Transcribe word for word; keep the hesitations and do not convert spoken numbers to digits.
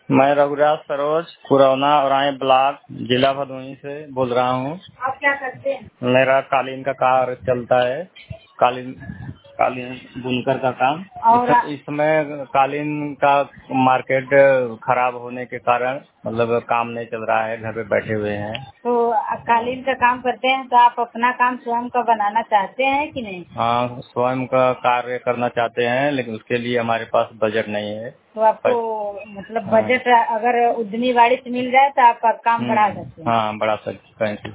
मैं रघुराज सरोज पुरौना औराई ब्लॉक जिला भदोही से बोल रहा हूँ। आप क्या करते हैं? मेरा कालीन का कार्य चलता है, कालीन कालीन बुनकर का काम। और इस, इस समय कालीन का मार्केट खराब होने के कारण मतलब काम नहीं चल रहा है, घर पे बैठे हुए हैं। तो कालीन का काम करते हैं तो आप अपना काम स्वयं का बनाना चाहते हैं कि नहीं? हाँ, स्वयं का कार्य करना चाहते हैं, लेकिन उसके लिए हमारे पास बजट नहीं है। तो आपको मतलब हाँ, बजट अगर उद्यमी वाड़ी से मिल जाए तो आप काम बढ़ा सकते हैं। हाँ, बढ़ा सकते हैं।